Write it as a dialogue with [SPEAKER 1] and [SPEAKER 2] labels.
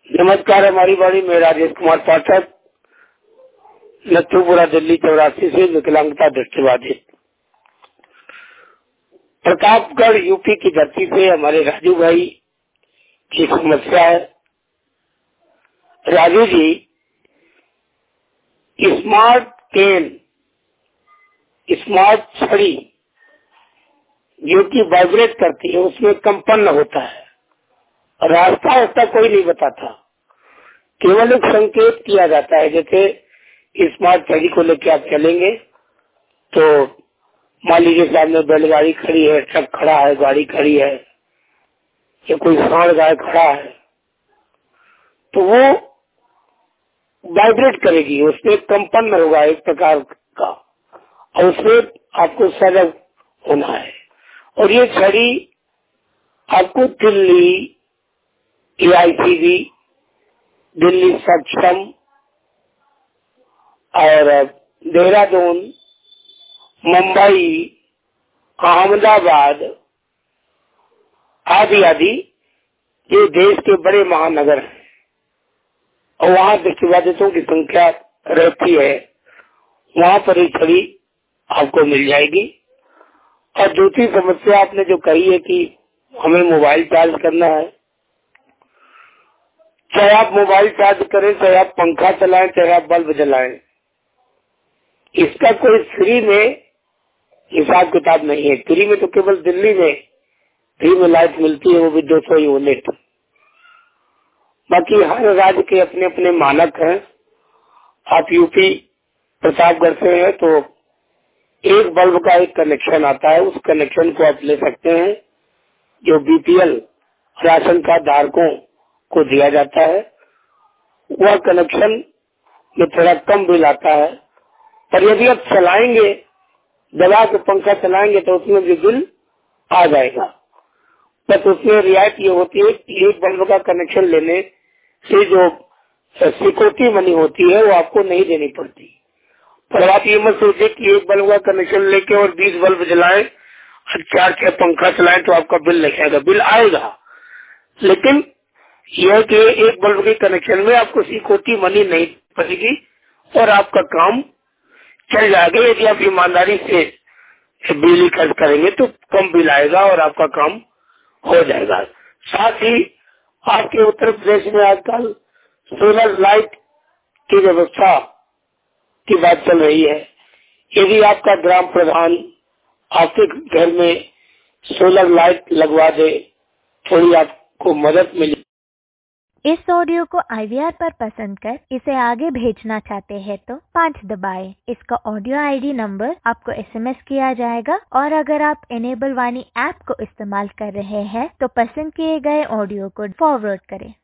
[SPEAKER 1] नमस्कार। हमारी बाड़ी में राजेश कुमार पाठक, लच्छूपुरा दिल्ली 84 से विकलांगता दृष्टिबाधित। प्रतापगढ़ यूपी की धरती से हमारे राजू भाई की समस्या है। Raju ji, smart pen, smart छड़ी जो कि वाइब्रेट करती है, उसमें कंपन होता है। रास्ता उसका कोई नहीं बताता, केवल एक संकेत किया जाता है। जैसे स्मार्ट छड़ी को लेकर आप चलेंगे तो मान लीजिए सामने बैलगाड़ी खड़ी है, ट्रक खड़ा है, गाड़ी खड़ी है या कोई सांड गाय खड़ा है, तो वो वाइब्रेट करेगी, उसमें कंपन होगा एक प्रकार का, और उसमें आपको सजग होना है। और ये छड़ी आपको दिल्ली, AICV, दिल्ली सक्षम और देहरादून, मुंबई, अहमदाबाद आदि आदि ये देश के बड़े महानगर हैं और वहाँ दृष्टिबाधितों की संख्या रहती है। वहाँ पर ये छड़ी आपको मिल जाएगी। और दूसरी समस्या आपने जो कही है कि हमें मोबाइल चार्ज करना है, चाहे आप मोबाइल चार्ज करें, चाहे आप पंखा चलाएं, चाहे आप बल्ब जलाएं, इसका कोई फ्री में हिसाब किताब नहीं है। फ्री में तो केवल दिल्ली में फ्री में लाइट मिलती है, वो भी 200 यूनिट। बाकी हर राज्य के अपने अपने मानक हैं। आप यूपी प्रतापगढ़ से हैं तो एक बल्ब का एक कनेक्शन आता है, उस कनेक्शन को आप ले सकते हैं, जो BPL राशन कार्ड धारकों को दिया जाता है। वह कनेक्शन में थोड़ा कम बिल आता है, पर यदि आप चलाएंगे, दबा के पंखा चलाएंगे तो उसमें भी बिल आ जाएगा। बस उसमें रियायत ये होती है कि एक बल्ब का कनेक्शन लेने से जो सिक्योरिटी मनी होती है वो आपको नहीं देनी पड़ती। पर आप ये मत सोचिए कि एक बल्ब का कनेक्शन लेके और 20 बल्ब जलाएं और 4-6 पंखा चलाएं तो आपका बिल नहीं आएगा। बिल आएगा, लेकिन यह कि एक बल्ब के कनेक्शन में आपको सिक्योरिटी मनी नहीं पड़ेगी और आपका काम चल जाएगा। यदि आप ईमानदारी से बिजली खर्च करेंगे तो कम बिल आएगा और आपका काम हो जाएगा। साथ ही आपके उत्तर प्रदेश में आजकल सोलर लाइट की व्यवस्था की बात चल रही है। यदि आपका ग्राम प्रधान आपके घर में सोलर लाइट लगवा दे, थोड़ी आपको मदद मिले।
[SPEAKER 2] इस ऑडियो को IVR पर पसंद कर इसे आगे भेजना चाहते हैं तो 5 दबाएं। इसका ऑडियो ID नंबर आपको SMS किया जाएगा। और अगर आप इनेबल वाणी ऐप को इस्तेमाल कर रहे हैं तो पसंद किए गए ऑडियो को फॉरवर्ड करें।